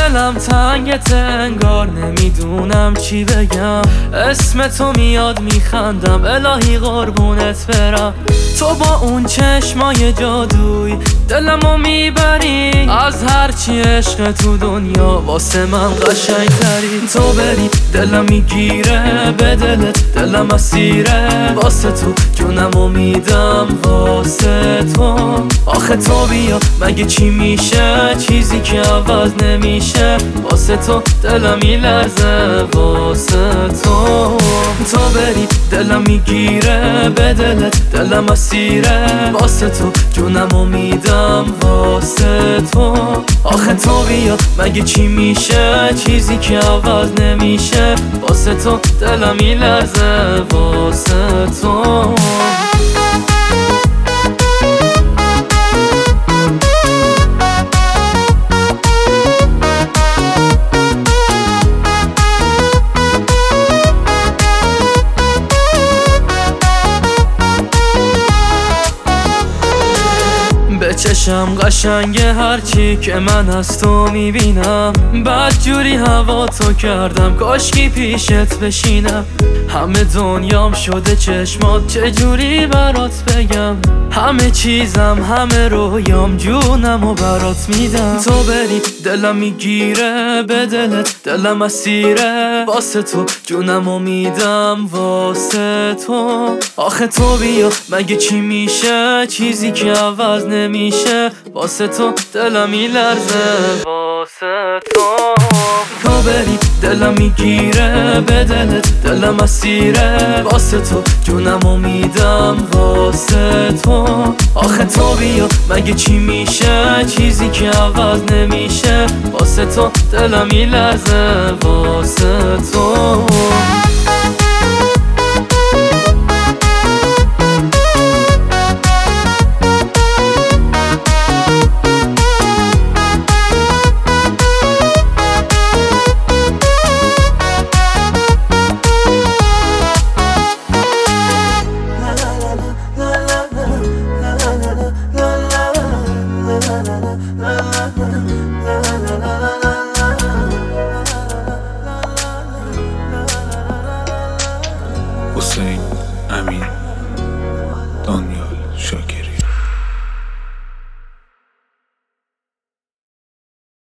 دلم تنگت انگار نمیدونم چی بگم. اسم تو میاد میخندم الهی قربونت برم. تو با اون چشمای جادوی دلمو میبری، از هرچی عشق تو دنیا واسه من قشنگتری. تو بری دلم میگیره به دلت، دلم اسیره واسه تو، جونمو میدم واسه تو. آخه تو بیا مگه چی میشه، چیزی که عوض نمیشه. واسه تو دلم میلرزه واسه تو. تو بری دلم میگیره به دلت، دلم اسیره واسه تو، جونمو میدم واسه تو. آخه تو بیا مگه چی میشه، چیزی که عوض نمیشه. واسه تو دلم میلرزه واسه تو. به چشم قشنگه هرچی که من از تو میبینم. بدجوری هوا تو کردم کاشکی پیشت بشینم. همه دنیام شده چشمات، چجوری برات بگم. همه چیزم همه رویام جونمو برات میدم. تو بری دلم میگیره به دلت، دلم اسیره واسه تو، جونمو میدم واسه تو. آخه تو بیا مگه چی میشه، چیزی که عوض نمیشه. واسه تو دلم میلرزه واسه تو. تو بری دلم میگیره به دلت، دلم اسیره واسه تو، جونمو میدم واسه تو. آخه تو بیا مگه چی میشه، چیزی که عوض نمیشه. واسه تو دلم میلرزه واسه تو.